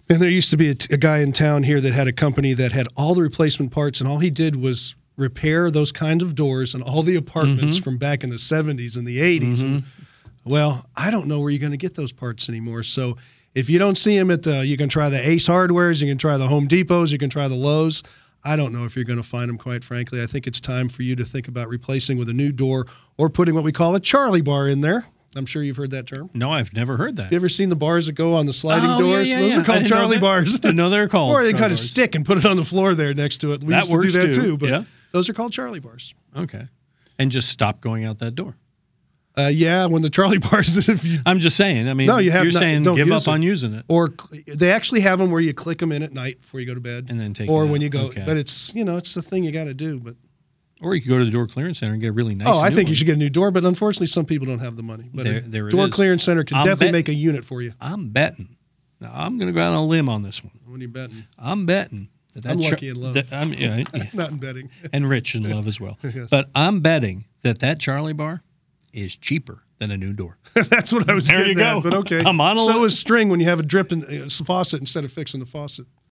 And there used to be a guy in town here that had a company that had all the replacement parts, and all he did was repair those kinds of doors in all the apartments from back in the 70s and the 80s. And, well, I don't know where you're going to get those parts anymore. So if you don't see them you can try the Ace Hardwares, you can try the Home Depots, you can try the Lowe's. I don't know if you're going to find them, quite frankly. I think it's time for you to think about replacing with a new door or putting what we call a Charlie bar in there. I'm sure you've heard that term. No, I've never heard that. You ever seen the bars that go on the sliding doors? Yeah, Those are called Charlie bars. I didn't know they were called. Or they kind of bars. stick and put it on the floor there next to it. We used to do that too, but those are called Charlie bars. Okay. And just stop going out that door. Yeah, when the Charlie bars. I'm just saying. I mean, no, you're saying give up on using it. Or they actually have them where you click them in at night before you go to bed. And then take Or it when out. you go. Okay. But it's the thing you got to do. But Or you could go to the Door Clearance Center and get a really nice I think one. you should get a new door, but unfortunately some people don't have the money. But There it Door is. Clearance Center can definitely make a unit for you. I'm betting. Now, I'm going to go out on a limb on this one. What are you betting? I'm betting. I'm lucky in love. Yeah. Not in betting. And rich in love as well. Yes. But I'm betting that Charlie bar is cheaper than a new door. That's what I was There getting you go. at, but okay. I'm on a So is string when you have a drip in faucet instead of fixing the faucet.